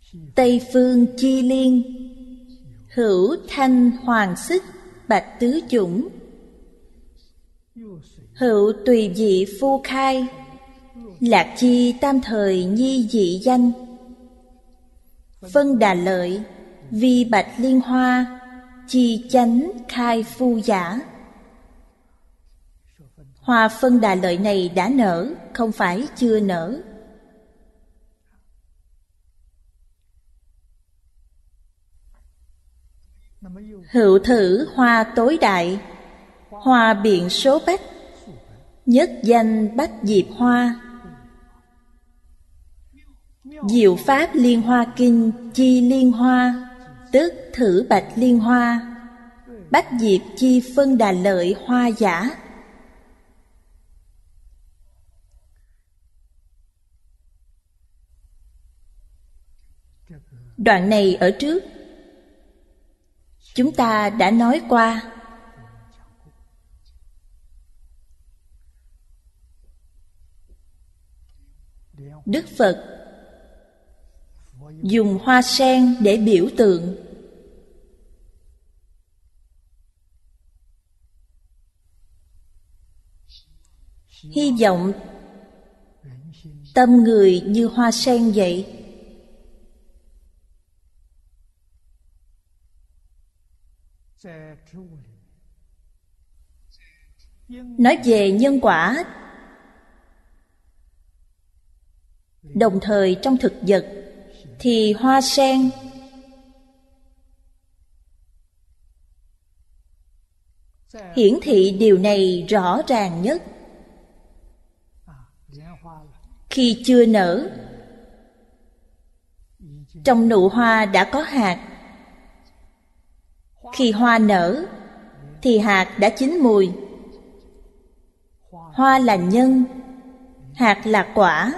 Tây phương chi liên, hữu thanh hoàng xích bạch tứ chủng. Hữu tùy dị phu khai, lạc chi tam thời nhi dị danh. Phân đà lợi, vi bạch liên hoa, chi chánh khai phu giả. Hoa phân đà lợi này đã nở, không phải chưa nở. Hữu thử hoa tối đại, hoa biện số bách, nhất danh bách diệp hoa. Diệu pháp liên hoa kinh chi liên hoa, tức thử bạch liên hoa. Bách diệp chi phân đà lợi hoa giả. Đoạn này ở trước chúng ta đã nói qua. Đức Phật dùng hoa sen để biểu tượng. Hy vọng tâm người như hoa sen vậy. Nói về nhân quả, đồng thời trong thực vật thì hoa sen hiển thị điều này rõ ràng nhất. Khi chưa nở, trong nụ hoa đã có hạt. Khi hoa nở thì hạt đã chín mùi. Hoa là nhân, hạt là quả.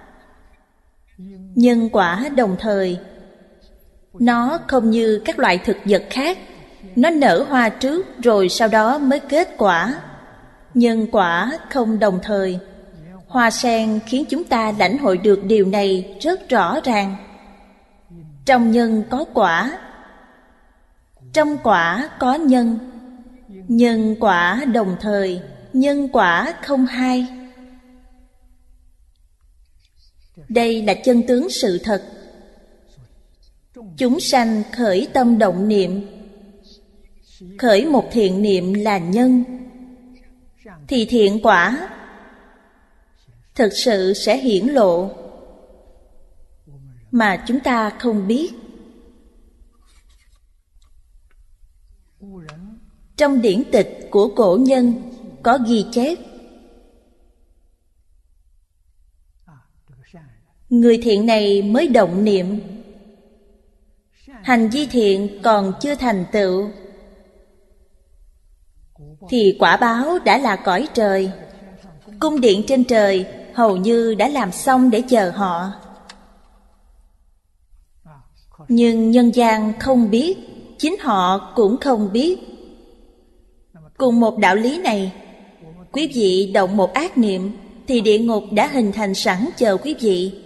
Nhân quả đồng thời. Nó không như các loại thực vật khác, nó nở hoa trước rồi sau đó mới kết quả. Nhân quả không đồng thời. Hoa sen khiến chúng ta lãnh hội được điều này rất rõ ràng. Trong nhân có quả, trong quả có nhân. Nhân quả đồng thời, nhân quả không hai. Đây là chân tướng sự thật. Chúng sanh khởi tâm động niệm, khởi một thiện niệm là nhân, thì thiện quả thực sự sẽ hiển lộ, mà chúng ta không biết. Trong điển tịch của cổ nhân có ghi chép, người thiện này mới động niệm, hành vi thiện còn chưa thành tựu, thì quả báo đã là cõi trời. Cung điện trên trời hầu như đã làm xong để chờ họ. Nhưng nhân gian không biết, chính họ cũng không biết. Cùng một đạo lý này, quý vị động một ác niệm thì địa ngục đã hình thành sẵn chờ quý vị.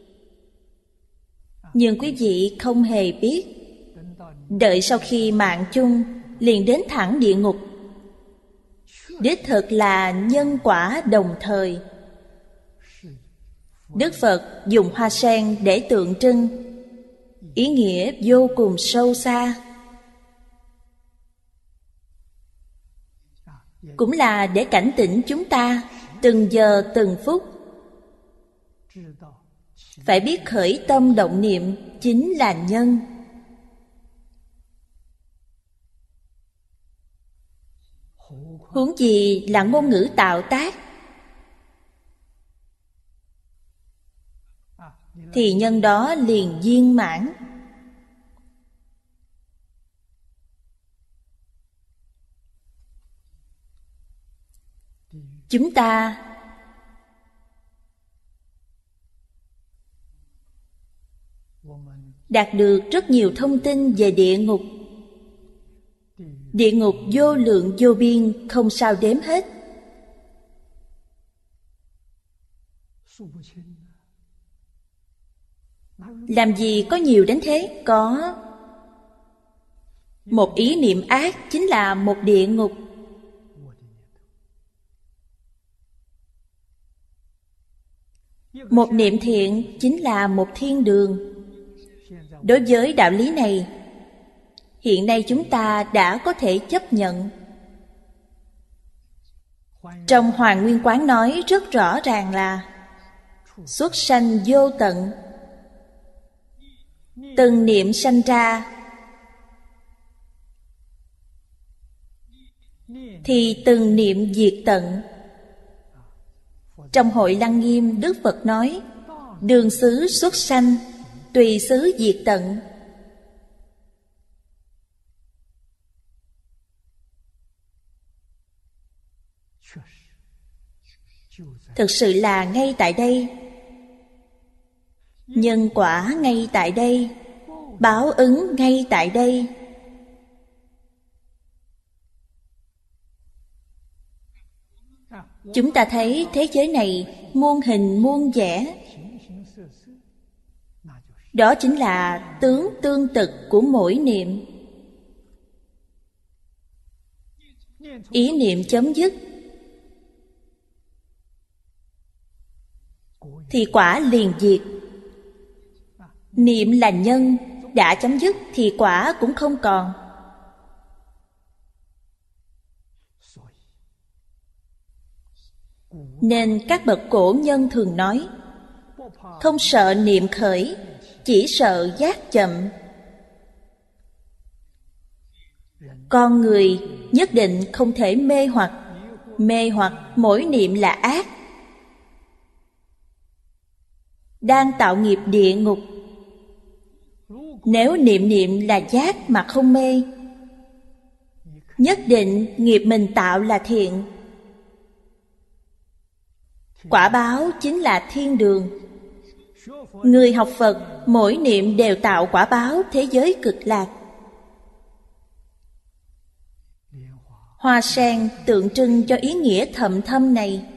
Nhưng quý vị không hề biết. Đợi sau khi mạng chung liền đến thẳng địa ngục. Đích thực là nhân quả đồng thời. Đức Phật dùng hoa sen để tượng trưng, ý nghĩa vô cùng sâu xa. Cũng là để cảnh tỉnh chúng ta từng giờ từng phút. Phải biết khởi tâm động niệm chính là nhân. Huống gì là ngôn ngữ tạo tác, thì nhân đó liền viên mãn. Chúng ta đạt được rất nhiều thông tin về địa ngục. Địa ngục vô lượng vô biên, không sao đếm hết. Làm gì có nhiều đến thế? Có. Một ý niệm ác chính là một địa ngục. Một niệm thiện chính là một thiên đường. Đối với đạo lý này, hiện nay chúng ta đã có thể chấp nhận. Trong Hoàn Nguyên Quán nói rất rõ ràng là xuất sanh vô tận. Từng niệm sanh ra thì từng niệm diệt tận. Trong Hội Lăng Nghiêm, Đức Phật nói đường xứ xuất sanh, tùy xứ diệt tận. Thực sự là ngay tại đây. Nhân quả ngay tại đây, báo ứng ngay tại đây. Chúng ta thấy thế giới này muôn hình muôn vẻ. Đó chính là tướng tương tự của mỗi niệm. Ý niệm chấm dứt thì quả liền diệt. Niệm là nhân, đã chấm dứt thì quả cũng không còn. Nên các bậc cổ nhân thường nói không sợ niệm khởi, chỉ sợ giác chậm. Con người nhất định không thể mê hoặc. Mê hoặc mỗi niệm là ác, đang tạo nghiệp địa ngục. Nếu niệm niệm là giác mà không mê, nhất định nghiệp mình tạo là thiện. Quả báo chính là thiên đường. Người học Phật mỗi niệm đều tạo quả báo thế giới cực lạc. Hoa sen tượng trưng cho ý nghĩa thậm thâm này.